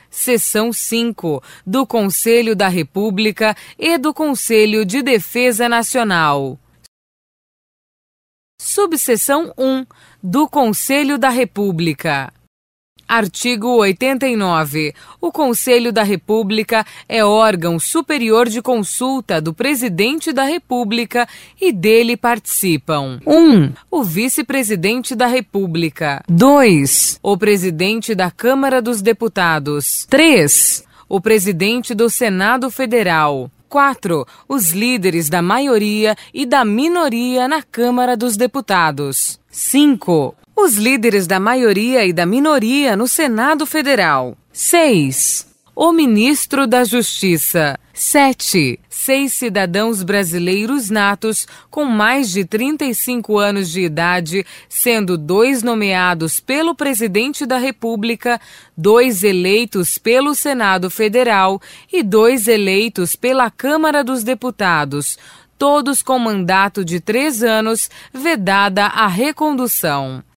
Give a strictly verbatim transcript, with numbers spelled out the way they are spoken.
Seção cinco, do Conselho da República e do Conselho de Defesa Nacional. Subseção um, do Conselho da República. Artigo oitenta e nove. O Conselho da República é órgão superior de consulta do Presidente da República e dele participam: um. O Vice-Presidente da República. dois. O Presidente da Câmara dos Deputados. três. O Presidente do Senado Federal. quatro. Os líderes da maioria e da minoria na Câmara dos Deputados. cinco. Os líderes da maioria e da minoria no Senado Federal. seis. O Ministro da Justiça. sete. Seis cidadãos brasileiros natos com mais de trinta e cinco anos de idade, sendo dois nomeados pelo Presidente da República, dois eleitos pelo Senado Federal e dois eleitos pela Câmara dos Deputados, todos com mandato de três anos, vedada a recondução.